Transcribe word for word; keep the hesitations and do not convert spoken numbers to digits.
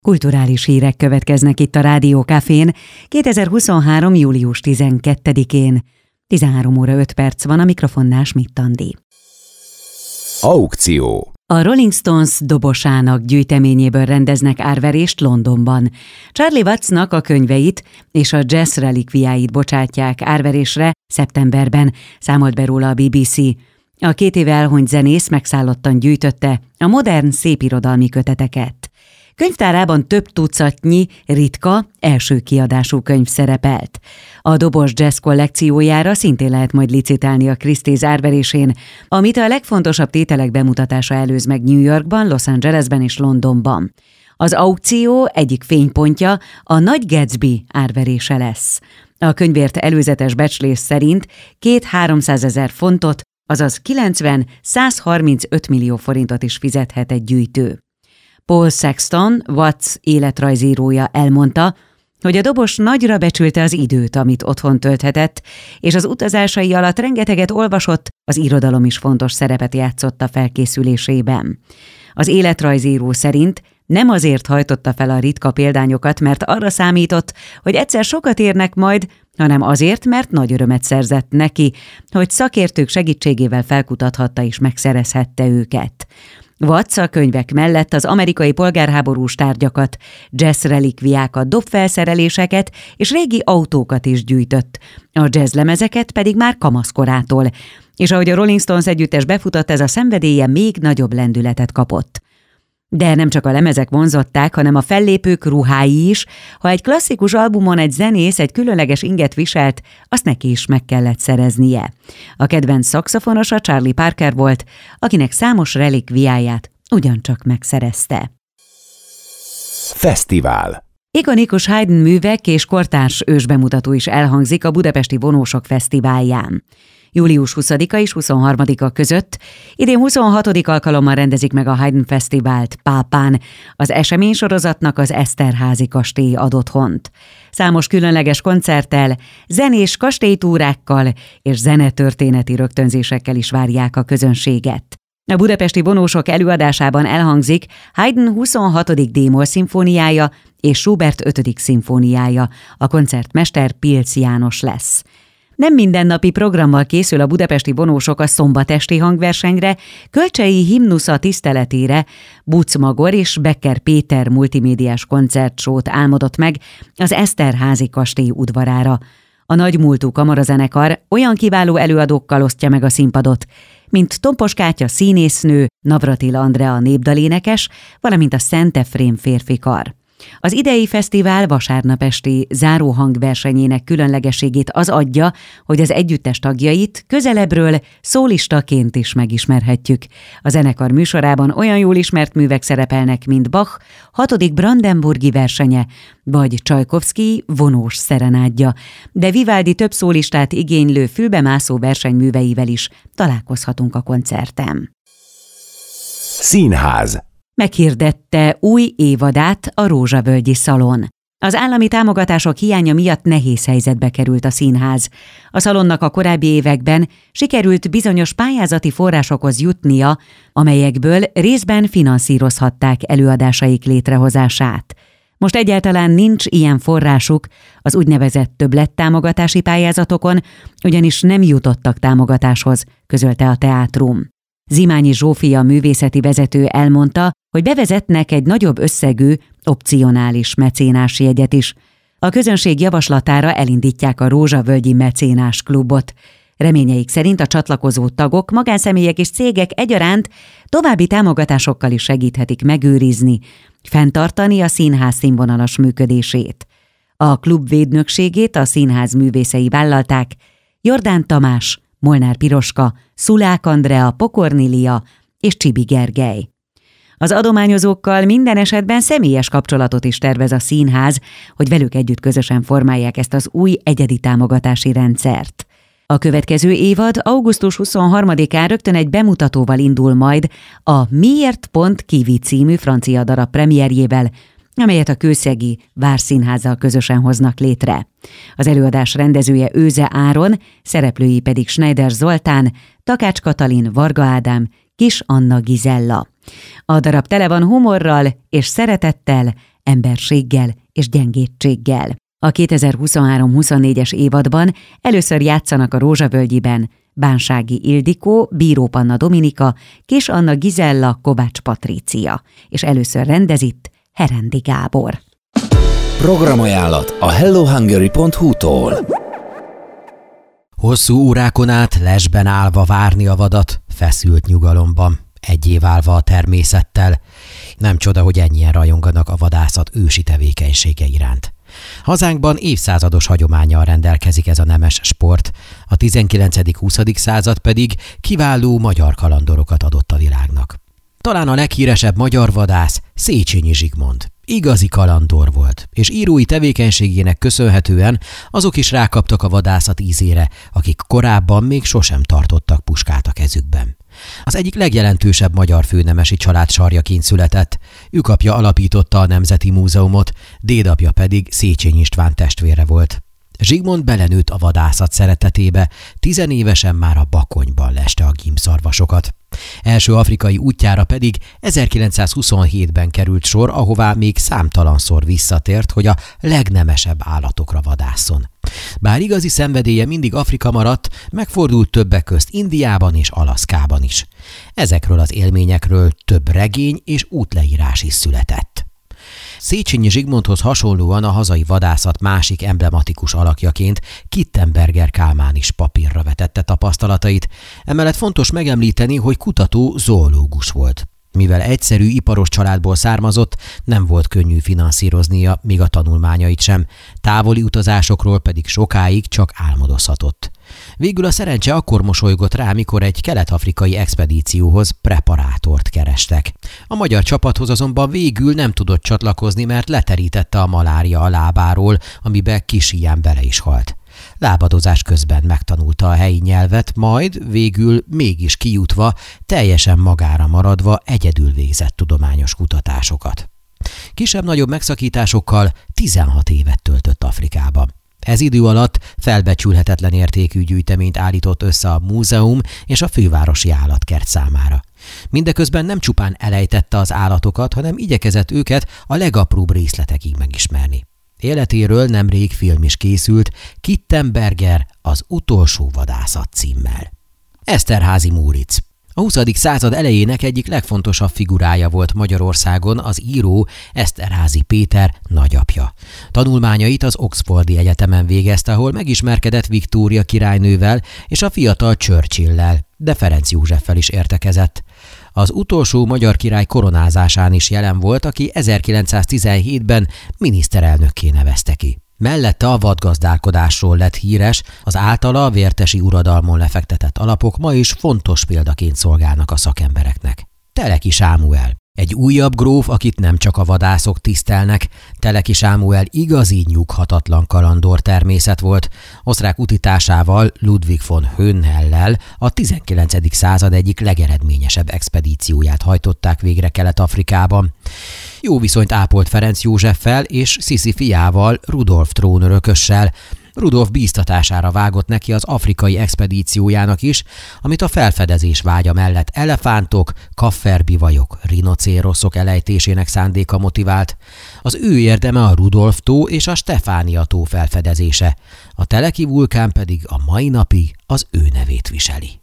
Kulturális hírek következnek itt a Rádió Cafén kétezer-huszonhárom. július tizenkettedikén. tizenhárom óra öt perc van, a mikrofonnál Schmidt Andi. Aukció. A Rolling Stones dobosának gyűjteményéből rendeznek árverést Londonban. Charlie Wattsnak a könyveit és a jazz relikviáit bocsátják árverésre szeptemberben, számolt be róla a bé bé cé. A két éve elhunyt zenész megszállottan gyűjtötte a modern szépirodalmi köteteket. Könyvtárában több tucatnyi ritka, első kiadású könyv szerepelt. A dobos jazz kollekciójára szintén lehet majd licitálni a Christie's árverésén, amit a legfontosabb tételek bemutatása előz meg New Yorkban, Los Angelesben és Londonban. Az aukció egyik fénypontja a Nagy Gatsby árverése lesz. A könyvért előzetes becslés szerint két-háromszázezer fontot, azaz kilencven-százharmincöt millió forintot is fizethet egy gyűjtő. Paul Sexton, Watts életrajzírója elmondta, hogy a dobos nagyra becsülte az időt, amit otthon tölthetett, és az utazásai alatt rengeteget olvasott, az irodalom is fontos szerepet játszott a felkészülésében. Az életrajzíró szerint nem azért hajtotta fel a ritka példányokat, mert arra számított, hogy egyszer sokat érnek majd, hanem azért, mert nagy örömet szerzett neki, hogy szakértők segítségével felkutathatta és megszerezhette őket. Watts a könyvek mellett az amerikai polgárháborús tárgyakat, jazz relikviákat, dobfelszereléseket és régi autókat is gyűjtött, a jazzlemezeket pedig már kamaszkorától, és ahogy a Rolling Stones együttes befutott, ez a szenvedélye még nagyobb lendületet kapott. De nem csak a lemezek vonzották, hanem a fellépők ruhái is. Ha egy klasszikus albumon egy zenész egy különleges inget viselt, azt neki is meg kellett szereznie. A kedvenc szaxofonosa Charlie Parker volt, akinek számos relikviáját ugyancsak megszerezte. Fesztivál. Ikonikus Haydn művek és kortárs ősbemutató is elhangzik a Budapesti Vonósok Fesztiválján. július huszadika és huszonharmadika között idén huszonhatodik alkalommal rendezik meg a Haydn Fesztivált Pápán. Az eseménysorozatnak az Eszterházy kastély ad otthont. Számos különleges koncerttel, zenés kastélytúrákkal és zenetörténeti rögtönzésekkel is várják a közönséget. A budapesti vonósok előadásában elhangzik Haydn huszonhatodik d-moll szimfóniája és Schubert ötödik szimfóniája. A koncertmester Pilc János lesz. Nem mindennapi programmal készül a budapesti vonósok a szombatesti hangversenyre, Kölcsei himnusza tiszteletére Buc Magor és Becker Péter multimédiás koncertsót álmodott meg az Eszterházy kastély udvarára. A nagymúltú kamarazenekar olyan kiváló előadókkal osztja meg a színpadot, mint Tompos Kátya színésznő, Navratil Andrea népdalénekes, valamint a Szent Efrém férfikar. Az idei fesztivál vasárnap esti záróhangversenyének különlegességét az adja, hogy az együttes tagjait közelebbről szólistaként is megismerhetjük. A zenekar műsorában olyan jól ismert művek szerepelnek, mint Bach hatodik brandenburgi versenye, vagy Csajkovszky vonós szerenádja, de Vivaldi több szólistát igénylő fülbemászó versenyműveivel is találkozhatunk a koncerten. Színház. Meghirdette új évadát a Rózsavölgyi Szalon. Az állami támogatások hiánya miatt nehéz helyzetbe került a színház. A szalonnak a korábbi években sikerült bizonyos pályázati forrásokhoz jutnia, amelyekből részben finanszírozhatták előadásaik létrehozását. Most egyáltalán nincs ilyen forrásuk az úgynevezett többlettámogatási pályázatokon, ugyanis nem jutottak támogatáshoz, közölte a teátrum. Zimányi Zsófia művészeti vezető elmondta, hogy bevezetnek egy nagyobb összegű, opcionális mecénás jegyet is. A közönség javaslatára elindítják a Rózsavölgyi Mecénás Klubot. Reményeik szerint a csatlakozó tagok, magánszemélyek és cégek egyaránt további támogatásokkal is segíthetik megőrizni, fenntartani a színház színvonalas működését. A klub védnökségét a színház művészei vállalták: Jordán Tamás, Molnár Piroska, Szulák Andrea, Pokornilia és Csibi Gergely. Az adományozókkal minden esetben személyes kapcsolatot is tervez a színház, hogy velük együtt közösen formálják ezt az új egyedi támogatási rendszert. A következő évad augusztus huszonharmadikán rögtön egy bemutatóval indul majd, a Miért pont Kivi című francia darab premierjével, amelyet a kőszegi Várszínházzal közösen hoznak létre. Az előadás rendezője Őze Áron, szereplői pedig Schneider Zoltán, Takács Katalin, Varga Ádám, Kis Anna Gizella. A darab tele van humorral és szeretettel, emberséggel és gyengétséggel. A kétezer-huszonhárom-huszonnégyes évadban először játszanak a Rózsavölgyiben Bánsági Ildikó, Bíró Panna Dominika, Kis Anna Gizella, Kovács Patrícia, és először rendez itt Herendi Gábor. Programajánlat a hello hungary pont hu-tól. Hosszú órákon át lesben állva várni a vadat, feszült nyugalomban, egyé válva a természettel. Nem csoda, hogy ennyien rajonganak a vadászat ősi tevékenysége iránt. Hazánkban évszázados hagyománnyal rendelkezik ez a nemes sport, a tizenkilencedik-huszadik század pedig kiváló magyar kalandorokat adott a világnak. Talán a leghíresebb magyar vadász Széchenyi Zsigmond. Igazi kalandor volt, és írói tevékenységének köszönhetően azok is rákaptak a vadászat ízére, akik korábban még sosem tartottak puskát a kezükben. Az egyik legjelentősebb magyar főnemesi család sarjaként született, ő apja alapította a Nemzeti Múzeumot, dédapja pedig Széchenyi István testvére volt. Zsigmond belenőtt a vadászat szeretetébe, tizenévesen már a Bakonyban leste a gimbszarvasokat. Első afrikai útjára pedig ezerkilencszázhuszonhétben került sor, ahová még számtalanszor visszatért, hogy a legnemesebb állatokra vadásszon. Bár igazi szenvedélye mindig Afrika maradt, megfordult többek közt Indiában és Alaszkában is. Ezekről az élményekről több regény és útleírás is született. Széchenyi Zsigmondhoz hasonlóan a hazai vadászat másik emblematikus alakjaként Kittenberger Kálmán is papírra vetette tapasztalatait, emellett fontos megemlíteni, hogy kutató zoológus volt. Mivel egyszerű iparos családból származott, nem volt könnyű finanszíroznia, még a tanulmányait sem, távoli utazásokról pedig sokáig csak álmodozhatott. Végül a szerencse akkor mosolygott rá, mikor egy kelet-afrikai expedícióhoz preparátort kerestek. A magyar csapathoz azonban végül nem tudott csatlakozni, mert leterítette a malária a lábáról, amibe kis híján bele is halt. Lábadozás közben megtanulta a helyi nyelvet, majd végül mégis kijutva, teljesen magára maradva egyedül végzett tudományos kutatásokat. Kisebb-nagyobb megszakításokkal tizenhat évet töltött Afrikában. Ez idő alatt felbecsülhetetlen értékű gyűjteményt állított össze a múzeum és a fővárosi állatkert számára. Mindeközben nem csupán elejtette az állatokat, hanem igyekezett őket a legapróbb részletekig megismerni. Életéről nemrég film is készült, Kittenberger, az utolsó vadászat címmel. Eszterházy Móricz. A huszadik század elejének egyik legfontosabb figurája volt Magyarországon az író Eszterházy Péter nagyapja. Tanulmányait az Oxfordi Egyetemen végezte, ahol megismerkedett Viktória királynővel és a fiatal Churchill-lel, de Ferenc Józseffel is értekezett. Az utolsó magyar király koronázásán is jelen volt, aki ezerkilencszáztizenhétben miniszterelnökké nevezte ki. Mellette a vadgazdálkodásról lett híres, az általa a vértesi uradalmon lefektetett alapok ma is fontos példaként szolgálnak a szakembereknek. Teleki Sámuel. Egy újabb gróf, akit nem csak a vadászok tisztelnek, Teleki Sámuel igazi nyughatatlan kalandor természet volt. Osztrák utitársával, Ludwig von Höhnellel a tizenkilencedik század egyik legeredményesebb expedícióját hajtották végre Kelet-Afrikában. Jó viszonyt ápolt Ferenc Józseffel és Sziszi fiával, Rudolf trónörökössel. Rudolf bíztatására vágott neki az afrikai expedíciójának is, amit a felfedezés vágya mellett elefántok, kafferbivajok, rinocéroszok elejtésének szándéka motivált. Az ő érdeme a Rudolf-tó és a Stefánia-tó felfedezése, a Teleki vulkán pedig a mai napig az ő nevét viseli.